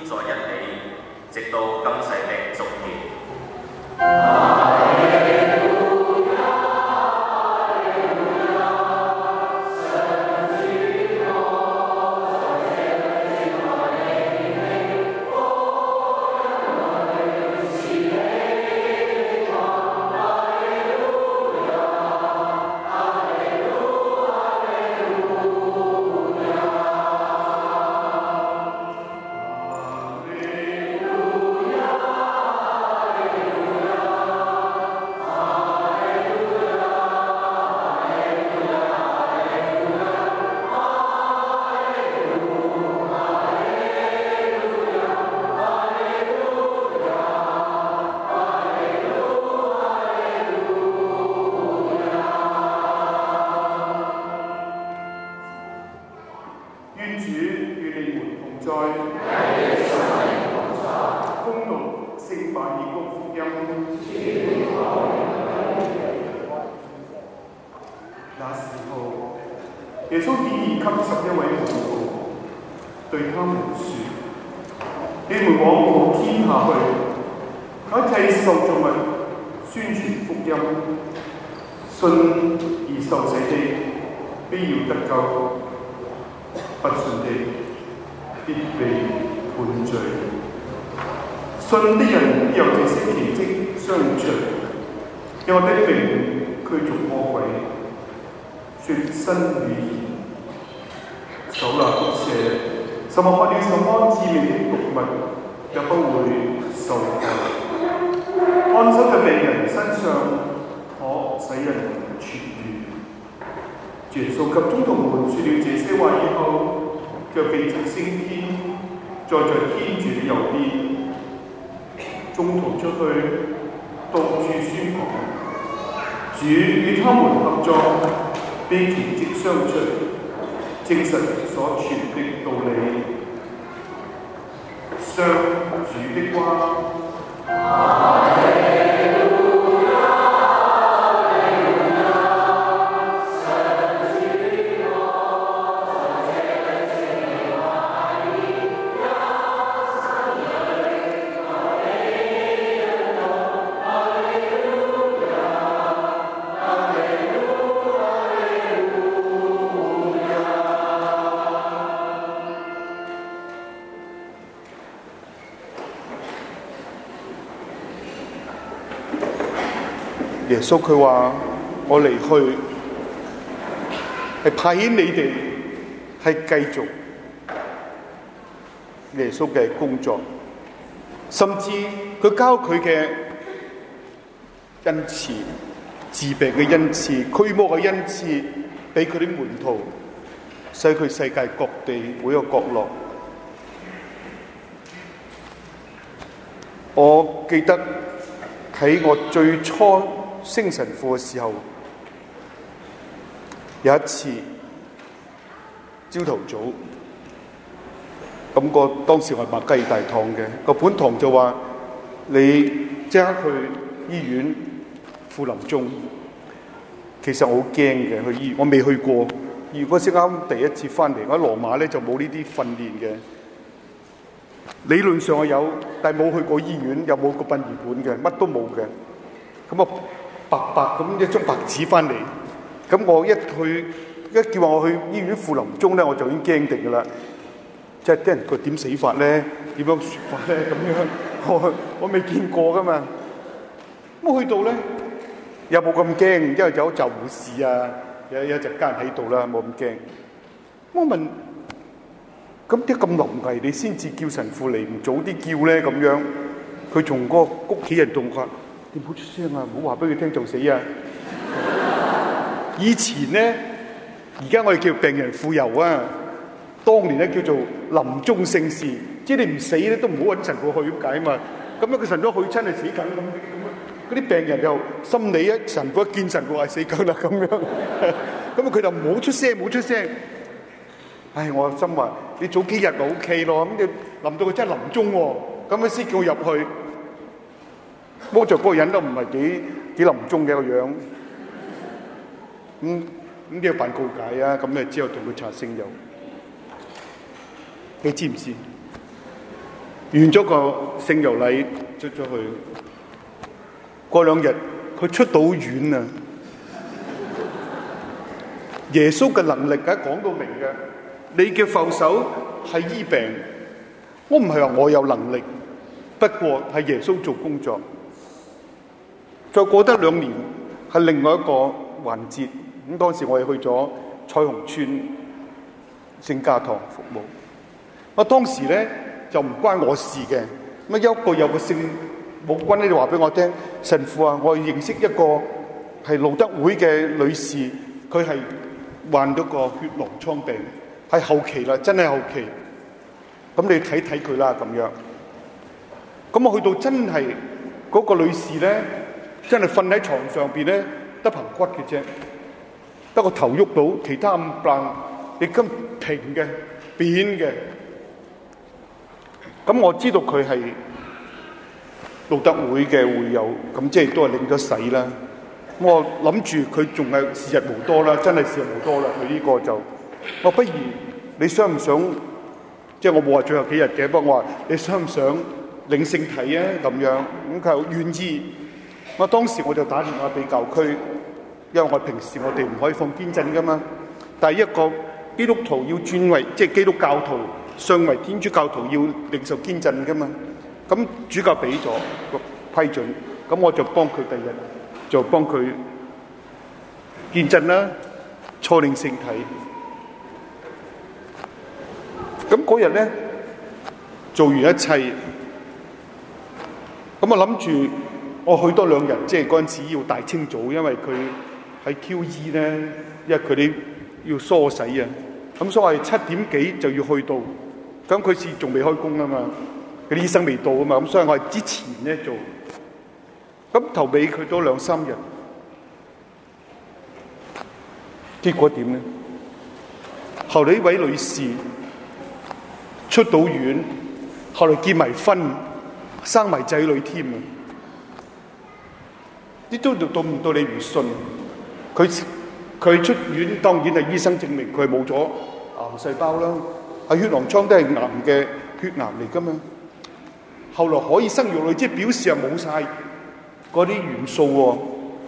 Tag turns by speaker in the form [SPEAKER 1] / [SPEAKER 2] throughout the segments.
[SPEAKER 1] 在一起，直到今世的終結。
[SPEAKER 2] 耶穌顯現給11位門徒，對他們說：你們往普天下去，向一切受造物宣傳福音。信而受洗的，必要得救；不信的，必被判罪。信的人必有這些奇蹟相隨，有我的名驅逐魔鬼，說新語言，手拿毒蛇，什麼喝了什麼致命的毒物，也不會受害。按手在病人身上，可使人痊愈。耶穌及宗徒們說了這些話以後，卻被提升天，坐在天主的右邊。宗徒出去，到處宣講，主與他們合作，並奇蹟相隨，證實所傳的道理。上主的話。耶穌佢話：我離去係派遣你哋，係繼續耶穌嘅工作，甚至佢交佢嘅恩賜、治病嘅恩賜、驅魔嘅恩賜，俾佢啲門徒，使佢世界各地每個角落。我記得喺我最初升神父嘅時候，有一次朝頭早，當時我係麥雞大堂嘅，個本堂就話你即刻去醫院富臨中。其實我好驚嘅，去醫院我未去過，如果先啱第一次翻嚟，我喺羅馬咧就冇呢啲訓練嘅。理論上我有，但係冇去過醫院，又冇個殯儀館嘅，乜都冇嘅。咁我白白咁一張白紙翻嚟，咁我一叫我去醫院富臨中咧，我就已經驚定噶啦。即係啲人佢點死法咧？點樣説法咧？咁樣我未見過噶嘛。咁我去到咧又冇咁驚，因為有就護士啊，有隻家人喺度啦，冇咁驚。我問：咁啲咁臨危，你先至叫神父嚟，唔早啲叫咧？咁樣佢從個屋企人同佢話：你唔好出聲啊，唔好話俾佢聽就死啊！以前咧，而家我哋叫病人傅油啊，當年咧叫做臨終聖事，即係你唔死咧都唔好揾神父去咁解嘛。咁樣個神都去親係死梗咁嗰啲病人又心理神父一見神父話死梗啦咁樣，咁佢就唔好出聲，唔好出聲。唉，我心話你早幾日就 OK 咯，咁你臨到佢真係臨終喎，咁樣先叫我入去。摸着嗰個人都唔係幾臨終嘅個樣，咁都要辦告解啊！咁咧之後同佢查聖友，你知唔知？ 完咗個聖油禮出咗去，過2日佢出到院啊！耶穌嘅能力梗係講到明嘅，你嘅右手係醫病。我唔係話我有能力，不過係耶穌做工作。再過得2年係另外一個環節，咁當時我哋去咗彩虹村聖家堂服務。我當時咧就唔關我事嘅，咁有個聖母軍咧就話俾我聽，神父啊，我認識一個係路德會嘅女士，佢係患咗個血囊瘡病，係後期啦，真係後期。咁你睇睇佢啦，咁樣。咁我去到真係嗰個女士咧，真係瞓喺床上邊咧，得棚骨嘅啫，得個頭喐到，其他唔唪你咁平嘅、扁嘅。咁我知道佢係路德會嘅會友，咁即係都係領咗洗啦。我諗住佢仲係時日無多啦，真係時日無多啦。佢呢個就，我不如你想唔想？即係我冇話最後幾日嘅，不過我話你想唔想領聖體啊？咁樣咁佢又願意。我當時我就打電話俾教區，因為我平時我哋唔可以放堅振噶嘛。但係一個基督徒要轉為即係基督教徒，上為天主教徒要領受堅振噶嘛。咁主教俾咗個批准，咁我就幫佢第日就幫佢堅振啦，初領聖體。咁嗰日咧做完一切，咁我諗住我去多2日，即係嗰陣時要大清早，因為佢喺 QE 咧，因為佢哋要梳洗啊，咁所以7點幾就要去到，咁佢是仲未開工啊嘛，嗰啲醫生未到啊嘛，咁所以我係之前咧做，咁頭尾佢多2-3日，結果點咧？後來呢位女士出到院，後來結埋婚，生埋仔女添啊！啲都到唔到你唔信。佢出院當然係醫生證明佢冇咗癌細胞啦，係血囊瘡都係癌嘅血癌嚟噶嘛。後來可以生育女，即係表示係冇晒嗰啲元素喎。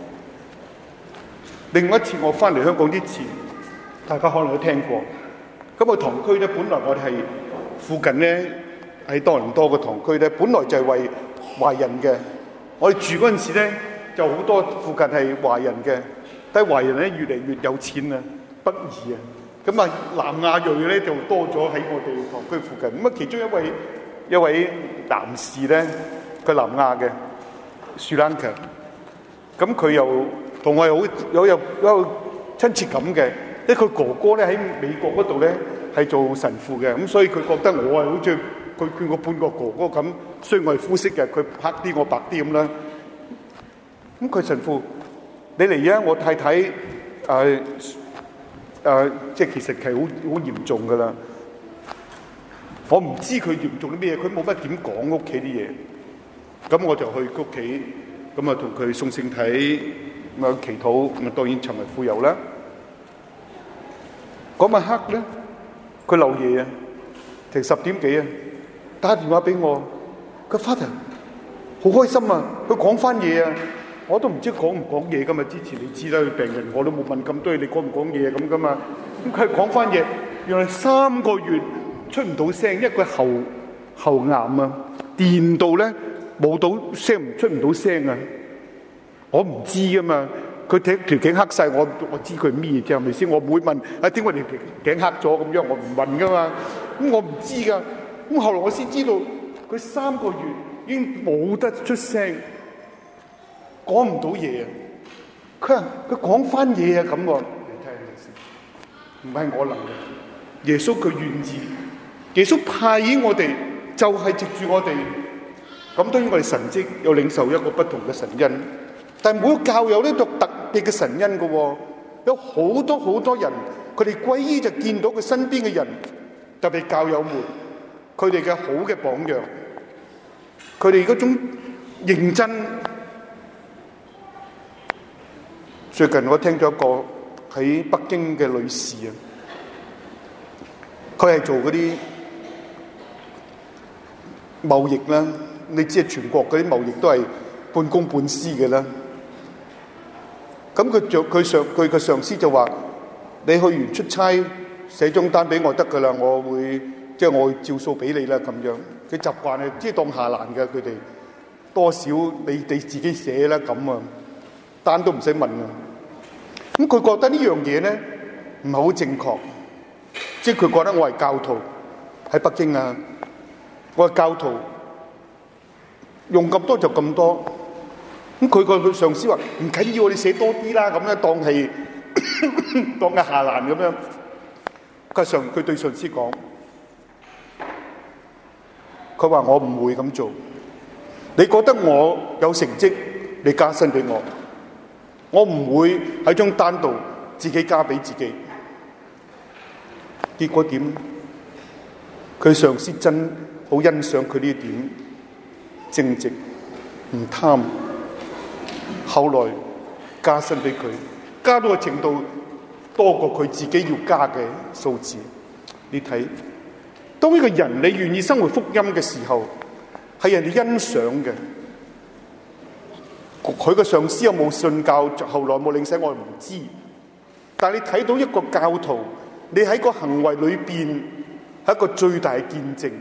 [SPEAKER 2] 另外一次我翻嚟香港之前，大家可能都聽過。咁個堂區咧，本來我哋係附近咧喺多倫多個堂區咧，本來就係為華人嘅。我哋住嗰陣時咧，就好多附近係華人嘅，但係華人咧越嚟越有錢啊，北移啊，咁啊南亞裔咧就多咗喺我哋堂區附近。咁啊，其中一位男士咧，佢南亞嘅斯里蘭卡，咁佢又同我好有親切感嘅。因為佢哥哥咧喺美國嗰度咧係做神父嘅，咁所以佢覺得我係好似佢見過半個哥哥咁，雖然我係膚色嘅，佢黑啲我白啲咁啦。咁佢神父，你嚟啊！我太太即係其實係好嚴重噶啦。我唔知佢嚴重啲咩，佢冇乜點講屋企啲嘢。咁我就去屋企，咁啊同佢送聖體，咁啊祈禱，咁啊當然尋日傅油啦。嗰晚黑咧，佢漏夜啊，成10點幾啊，打電話俾我，佢 Father 好開心啊，佢講翻嘢啊，我都唔知講唔講嘢噶嘛。之前你知啦，佢病人我都冇問咁多嘢，你講唔講嘢咁噶嘛。咁佢講翻嘢，原來3個月出唔到聲，因為佢喉癌啊，電到咧冇到聲，出唔到聲啊。我唔知噶嘛。佢條頸黑晒，我知佢咩啫，係咪先？我唔會問啊，點解條頸黑咗咁樣？我唔問噶嘛。咁我唔知噶。咁後來我先知道，佢3個月已經冇得出聲，講唔到嘢啊。佢講翻嘢啊咁喎。你聽下先，唔係我能力，耶穌佢願意，耶穌派遣我哋就係藉住我哋。咁當然我哋神蹟有領受一個不同嘅神恩。但係每個教友呢度特別嘅神恩嘅喎，有好多人，佢哋歸依就見到佢身邊嘅人，特別教友們，佢哋嘅好嘅榜樣，佢哋嗰種認真。最近我聽咗一個喺北京嘅女士啊，佢係做嗰啲貿易啦，你知全國嗰啲貿易都係半公半私嘅啦。咁佢嘅上司就話：你去完出差寫張單俾我得㗎啦，我會照數俾你啦咁樣。佢習慣係即係當下欄嘅，佢哋多少你自己寫啦咁啊，單都唔使問啊。咁佢覺得呢樣嘢咧唔係好正確，即係佢覺得我係教徒喺北京啊，我係教徒，用咁多就咁多。咁佢上司話唔緊要，你寫多啲啦，咁樣當係當係下欄咁樣。佢對上司講，佢話我唔會咁做。你覺得我有成績，你加薪俾我，我唔會喺張單度自己加俾自己。結果點？佢上司真好欣賞佢呢點正直，唔貪。後來加薪俾佢，加到個程度多過佢自己要加嘅數字。你睇，當一個人你願意生活福音嘅時候，係人哋欣賞嘅。佢嘅上司有冇信教，後來冇領洗我唔知。但係你睇到一個教徒，你喺個行為裏邊係一個最大嘅見證。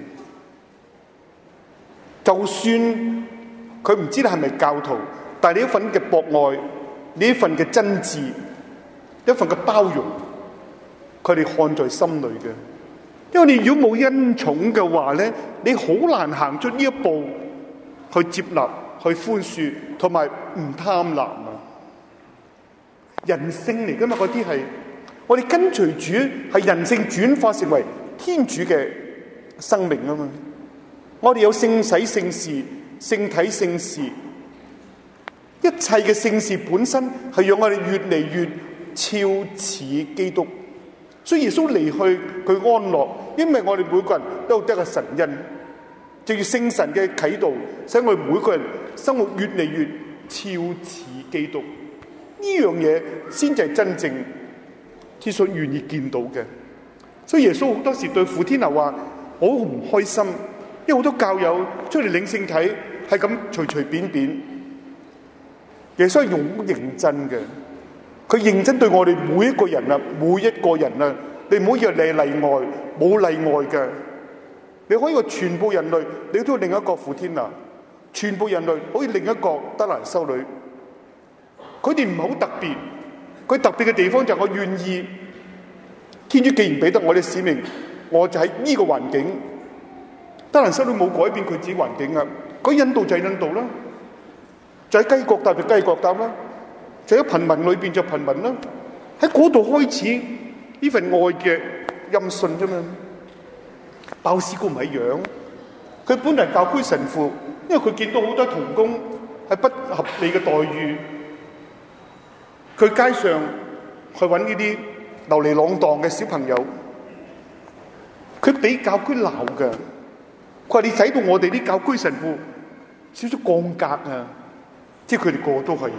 [SPEAKER 2] 就算佢唔知你係咪教徒，但係你一份嘅博愛，你一份嘅真摯，一份嘅包容，佢哋看在心裏嘅。因為你如果冇恩寵嘅話咧，你好難行出呢一步去接納、去寬恕，同埋唔貪婪啊！人性嚟噶嘛，嗰啲係我哋跟隨主，係人性轉化成為天主嘅生命啊嘛！我哋有聖洗聖事、聖體聖事，一切嘅聖事本身係讓我哋越嚟越超似基督。所以耶穌離去佢安樂，因為我哋每個人都有得個神恩，藉住聖神嘅啟導，使我哋每個人生活越嚟越超似基督。呢樣嘢先至係真正天父願意見到嘅。所以耶穌好多時對傅天娜話：我好唔開心，因為好多教友出嚟領聖體係咁隨隨便便。耶穌係好認真嘅。佢認真對我哋每一個人啊，每一個人啊，你唔好以為你係例外，冇例外嘅。你可以話全部人類，你都有另一個傅天娜；全部人類可以另一個德蘭修女。佢哋唔係好特別，佢特別嘅地方就係我願意。天主既然俾得我哋使命，我就喺呢個環境。德蘭修女冇改變佢自己環境啊，佢印度就係印度啦，就喺雞國搭就雞國搭啦。就喺貧民裏邊就貧民啦，喺嗰度開始呢份愛嘅音訊啫嘛。鮑思高唔係一樣，佢本嚟教區神父，因為佢見到好多童工係不合理嘅待遇，佢街上去揾呢啲流離浪蕩嘅小朋友，佢俾教區鬧㗎。佢話你使到我哋啲教區神父少少降格啊，即係佢哋個個都係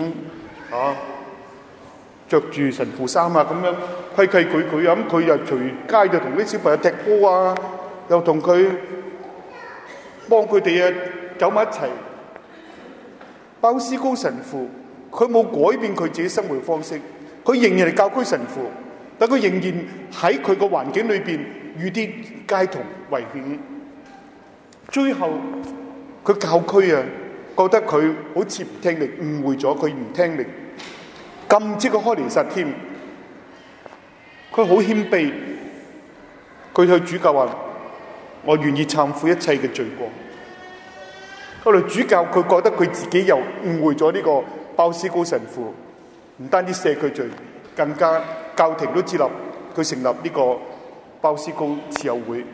[SPEAKER 2] 着住神父衫啊，咁樣規規矩矩啊，咁佢又隨街就同啲小朋友踢波啊，又同佢幫佢哋啊走埋一齊。鮑思高神父佢冇改變佢自己生活方式，佢仍然係教區神父，但佢仍然喺佢個環境裏邊與啲街童為勸。最後佢教區啊覺得佢好似唔聽力，誤會咗佢唔聽力，禁止佢開彌撒添。佢好謙卑，佢向主教話：我願意懺悔一切嘅罪過。後來主教佢覺得佢自己又誤會咗呢個鮑思高神父，唔單止赦佢罪，更加教廷都接納佢成立呢個鮑思高慈幼會。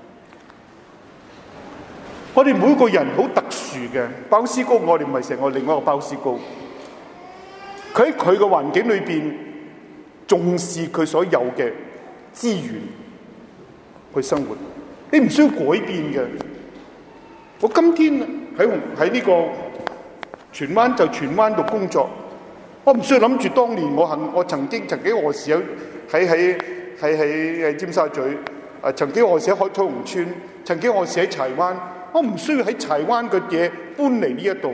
[SPEAKER 2] 我哋每個人好特殊嘅，鮑思高我哋唔係成個另外一個鮑思高，佢喺佢嘅環境裏邊重視佢所有嘅資源去生活，你唔需要改變嘅。我今天喺呢個荃灣就荃灣度工作，我唔需要諗住當年我曾經何時有喺尖沙咀，曾經何時喺海彩虹村，曾經何時喺柴灣。 我唔需要喺柴灣嘅嘢搬嚟呢一度。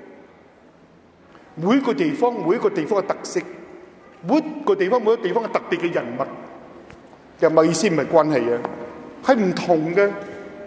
[SPEAKER 2] 每一個地方嘅特色，每一個地方嘅特別嘅人物，人物意思唔係關係啊，係唔同嘅。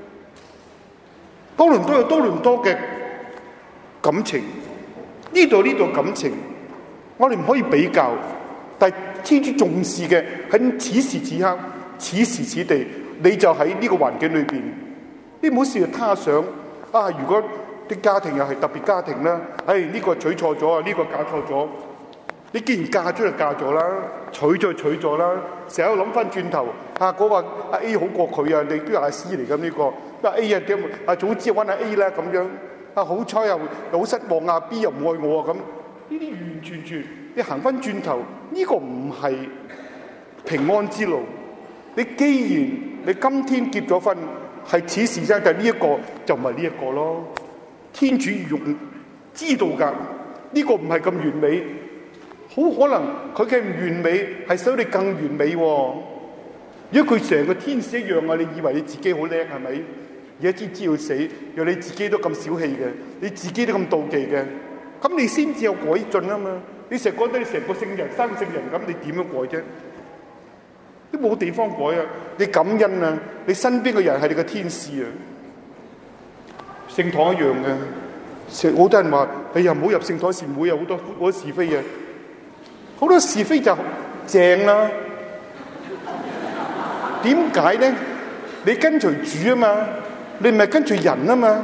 [SPEAKER 2] 多倫多有多倫多嘅感情，呢度感情，我哋唔可以比較。但係天主重視嘅喺此時此刻、此時此地，你就喺呢個環境裏邊，你唔好試着他想啊！如果啲家庭又係特別家庭啦，呢個娶錯咗啊，呢個嫁錯咗。你既然嫁咗就嫁咗啦，娶咗就娶咗啦。成日諗翻轉頭嗰個阿 A 好過佢啊，你都係阿 C 嚟咁呢個。阿 A 啊點啊早知揾阿 A 啦咁樣。好彩又好失望啊 B 又唔愛我啊咁。呢啲完全你行翻轉頭，呢個唔係平安之路。你既然你今天結咗婚，係此時啫，但係呢一個就唔係呢一個咯。天主知道㗎，呢個唔係咁完美，好可能佢嘅唔完美係使你更完美喎。如果佢成個天使一樣啊，你以為你自己好叻係咪？而家知要死，若你自己都咁小氣嘅，你自己都咁妒忌嘅，咁你先至有改進啊嘛！你成日覺得你成個聖人生聖人咁，你點樣改啫？都冇地方改啊！你感恩啊！你身邊嘅人係你嘅天使啊！聖堂一樣嘅，好多人話：哎呀，唔好入聖堂善會啊！好多是非啊！好多是非就正啦。點解咧？你跟隨主啊嘛，你唔係跟隨人啊嘛。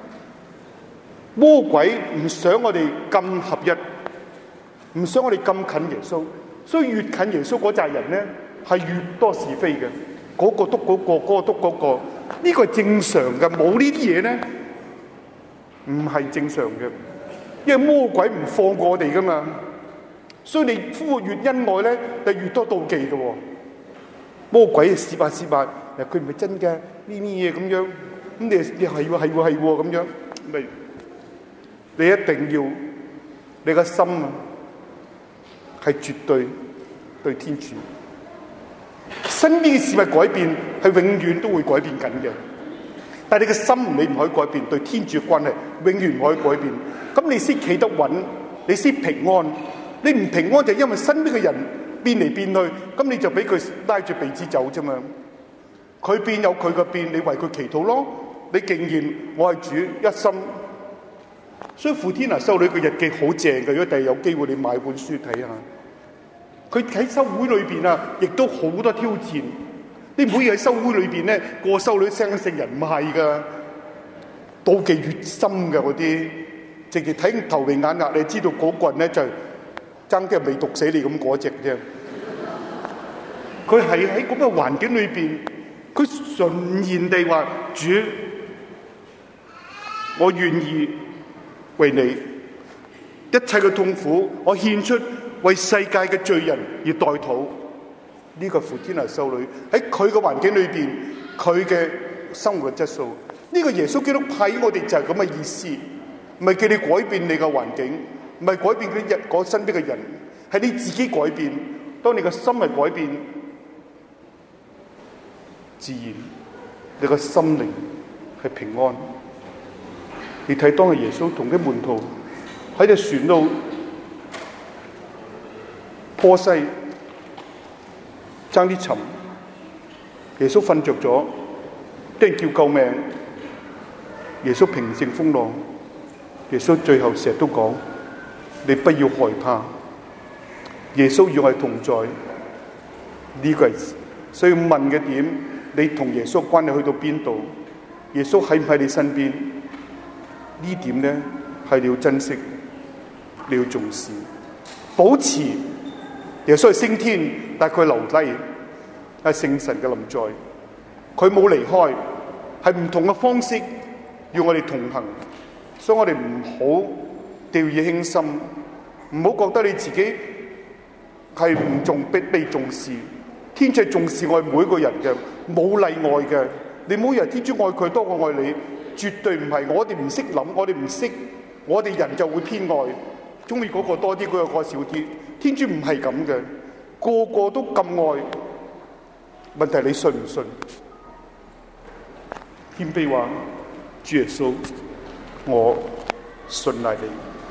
[SPEAKER 2] 魔鬼唔想我哋咁合一，唔想我哋咁近耶穌，所以越近耶穌嗰扎人咧，係越多是非嘅。嗰個督嗰個，嗰個督嗰個，呢個係正常嘅。冇呢啲嘢咧，唔係正常嘅，因為魔鬼唔放過我哋噶嘛。所以你呼越恩愛咧，就越多妒忌嘅喎。魔鬼試吧，佢唔係真嘅，呢啲嘢咁樣，咁你係喎咁樣，咪你一定要你個心啊，係絕對對天主。身邊嘅事物改變係永遠都會改變緊嘅，但係你嘅心你唔可以改變，對天主嘅關係永遠唔可以改變。咁你先企得穩，你先平安。你唔平安就因為身邊嘅人變嚟變去，咁你就俾佢拉住鼻子走啫嘛。佢變有佢嘅變，你為佢祈禱咯。你竟然我係主一心，所以傅天娜修女嘅日記好正嘅。如果第日有機會你買本書睇下，佢喺修會裏邊啊，亦都好多挑戰。你唔可以喺修會裏邊咧過修女聲聖人，唔係噶，妒忌越深嘅嗰啲，直接睇頭眉眼額，你知道嗰個人咧就爭啲未毒死你咁嗰隻啫。佢係喺咁嘅環境裏邊，佢純然地話：主，我願意為你一切嘅痛苦，我獻出為世界嘅罪人而代禱。呢個傅天娜修女喺佢嘅環境裏邊，佢嘅生活質素，呢個耶穌基督派我哋就係咁嘅意思，唔係叫你改變你嘅環境，唔係改變嗰身邊嘅人，係你自己改變。當你嘅心係改變，自然你個心靈係平安。你睇當日耶穌同啲門徒喺隻船度坡西爭啲沉，耶穌瞓着咗，啲人叫救命，耶穌平靜風浪。耶穌最後成日都講：你不要害怕，耶穌與我同在。呢個係所以問嘅點，你同耶穌關係去到邊度？耶穌喺唔喺你身邊？呢點咧係你要珍惜，你要重視，保持。耶穌係升天，但係佢留低，係聖神嘅臨在，佢冇離開，係唔同嘅方式要我哋同行。所以我哋唔好掉以輕心，唔好覺得你自己係唔被重視。天主係重視我哋每一個人嘅，冇例外嘅。你唔好以為天主愛佢多過愛你，絕對唔係。我哋唔識諗，我哋唔識，我哋人就會偏愛，中意嗰個多啲，嗰個少啲。天主唔係咁嘅，個個都咁愛。問題你信唔信？謙卑話： 主耶穌，我信賴你。